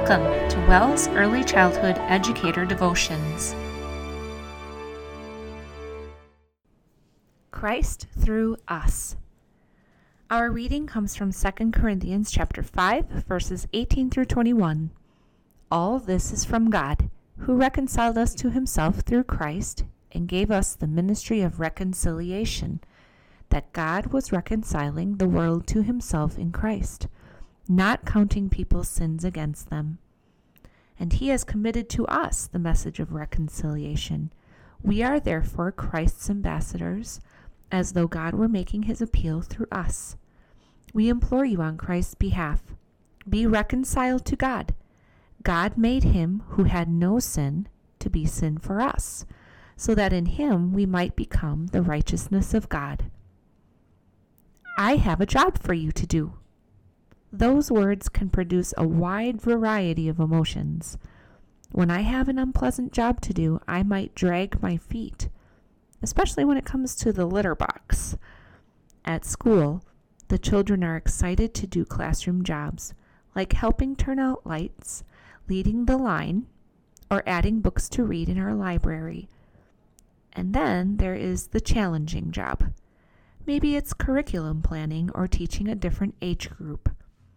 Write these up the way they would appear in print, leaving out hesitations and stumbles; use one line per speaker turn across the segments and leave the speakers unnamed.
Welcome to Wells Early Childhood Educator Devotions. Christ through us. Our reading comes from 2 Corinthians chapter 5, verses 18 through 21. All this is from God, who reconciled us to himself through Christ and gave us the ministry of reconciliation, that God was reconciling the world to himself in Christ, not counting people's sins against them. And he has committed to us the message of reconciliation. We are therefore Christ's ambassadors, as though God were making his appeal through us. We implore you on Christ's behalf, be reconciled to God. God made him who had no sin to be sin for us, so that in him we might become the righteousness of God. I have a job for you to do. Those words can produce a wide variety of emotions. When I have an unpleasant job to do, I might drag my feet, especially when it comes to the litter box. At school, the children are excited to do classroom jobs, like helping turn out lights, leading the line, or adding books to read in our library. And then there is the challenging job. Maybe it's curriculum planning or teaching a different age group.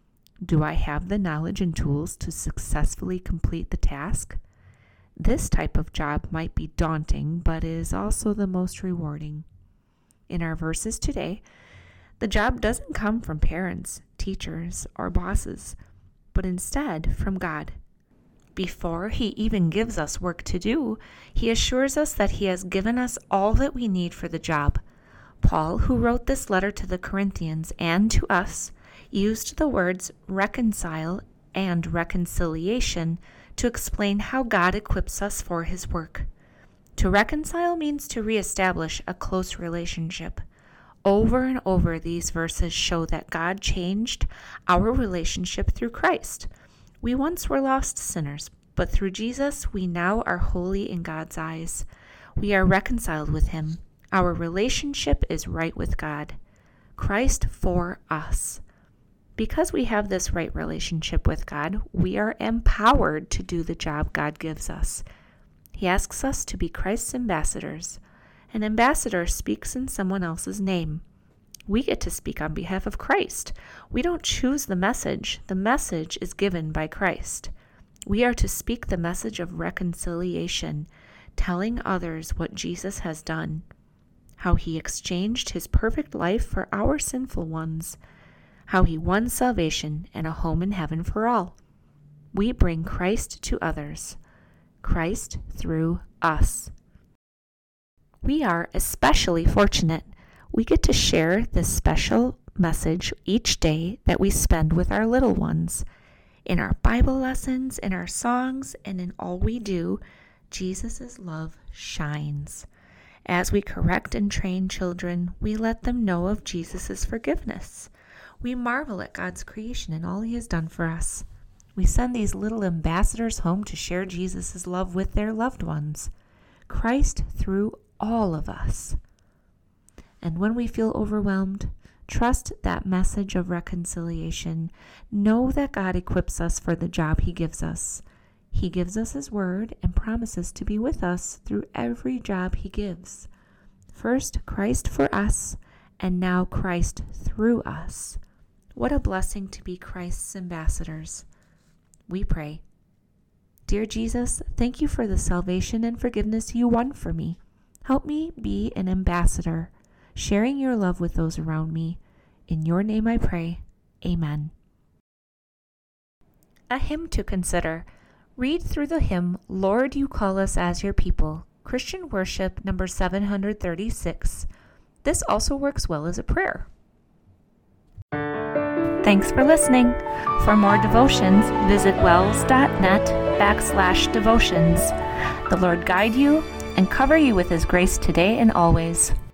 Do I have the knowledge and tools to successfully complete the task? This type of job might be daunting, but is also the most rewarding. In our verses today, the job doesn't come from parents, teachers, or bosses, but instead from God. Before he even gives us work to do, he assures us that he has given us all that we need for the job. Paul, who wrote this letter to the Corinthians and to us, used the words reconcile and reconciliation to explain how God equips us for his work. To reconcile means to reestablish a close relationship. Over and over, these verses show that God changed our relationship through Christ. We once were lost sinners, but through Jesus, we now are holy in God's eyes. We are reconciled with him. Our relationship is right with God. Christ for us. Because we have this right relationship with God, we are empowered to do the job God gives us. He asks us to be Christ's ambassadors. An ambassador speaks in someone else's name. We get to speak on behalf of Christ. We don't choose the message. The message is given by Christ. We are to speak the message of reconciliation, telling others what Jesus has done, how he exchanged his perfect life for our sinful ones, how he won salvation and a home in heaven for all. We bring Christ to others. Christ through us. We are especially fortunate. We get to share this special message each day that we spend with our little ones. In our Bible lessons, in our songs, and in all we do, Jesus' love shines. As we correct and train children, we let them know of Jesus' forgiveness. We marvel at God's creation and all he has done for us. We send these little ambassadors home to share Jesus' love with their loved ones. Christ through all of us. And when we feel overwhelmed, trust that message of reconciliation. Know that God equips us for the job he gives us. He gives us his word and promises to be with us through every job he gives. First, Christ for us, and now Christ through us. What a blessing to be Christ's ambassadors. We pray. Dear Jesus, thank you for the salvation and forgiveness you won for me. Help me be an ambassador, sharing your love with those around me. In your name I pray. Amen. A hymn to consider. Read through the hymn, Lord, You Call Us as Your People, Christian Worship, number 736. This also works well as a prayer. Thanks for listening. For more devotions, visit wells.net/devotions. The Lord guide you and cover you with his grace today and always.